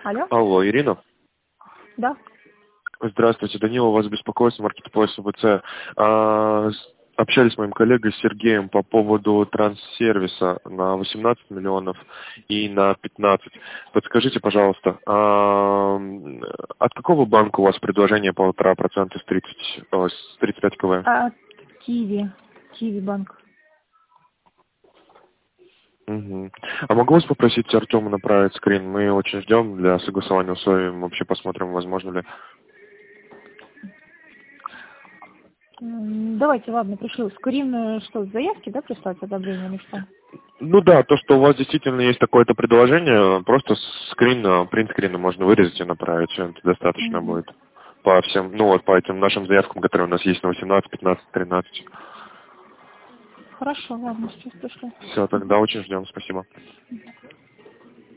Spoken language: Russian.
Алло? Алло, Ирина? Да. Здравствуйте, Данила, вас беспокоит с маркетплейс УБЦ. Общались с моим коллегой Сергеем по поводу транссервиса на 18 миллионов и на 15. Подскажите, пожалуйста, от какого банка у вас предложение 1,5% с 35 кв? Киви. Киви банк. Угу. А могу вас попросить Артему направить скрин? Мы очень ждем для согласования условий. Мы вообще посмотрим, возможно ли. Давайте, ладно, пришлю. Скрин, что, заявки, да, прислать, одобрение или что? Ну да, то, что у вас действительно есть такое-то предложение, просто скрин, принтскрины можно вырезать и направить. Это достаточно будет. По всем, ну вот по этим нашим заявкам, которые у нас есть на 18, 15, 13. Хорошо, ладно, сейчас пришлю. Все, тогда очень ждем. Спасибо.